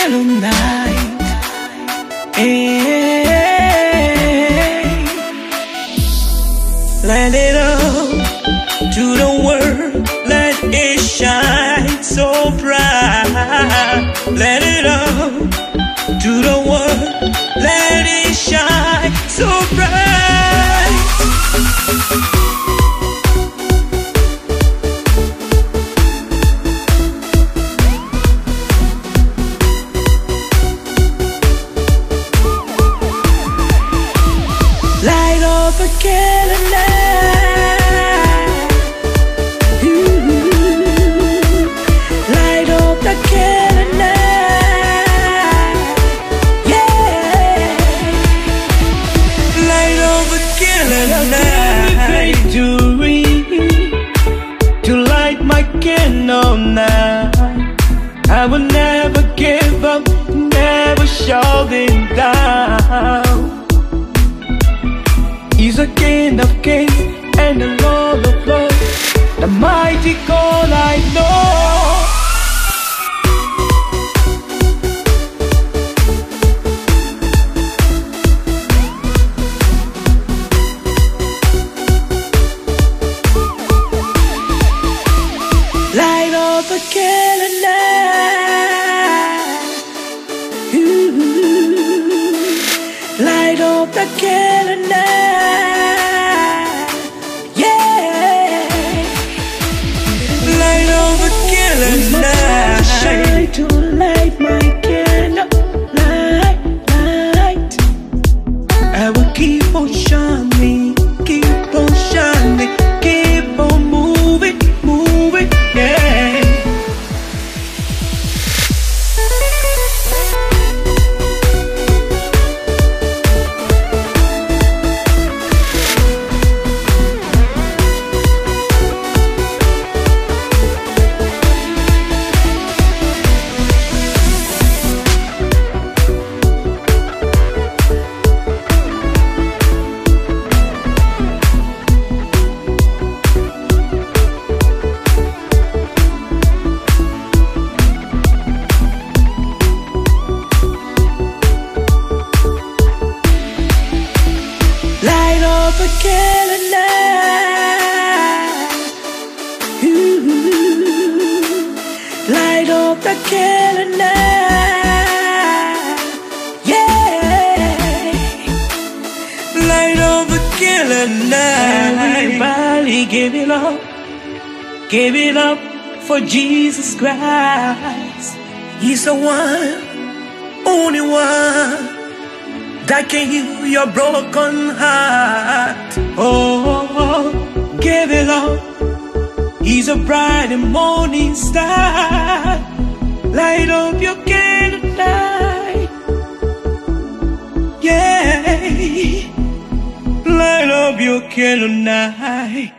candle night. Hey, light it up to the world, let it shine so bright. Let it up to the world, let it shine so bright. Light up a candle night. Light up the candle night. Yeah. Light up a candle night. Victory to light my candle night. I will never give up, never shouting down. He's a King of kings and the Lord of lords, the mighty God I know. Light up a candle night. Light up the candle night. Yeah. Light up the candle night. Shine to light my candle light, light. I will keep on shining, keep on shining, keep on moving, moving, yeah. Light up a candle night. Light up the candle night. Yeah. Light up a candle night. Everybody give it up for Jesus Christ. He's the one, only one that can heal your broken heart. Oh, give it up. He's a bright and morning star. Light up your candle night. Yeah. Light up your candle night.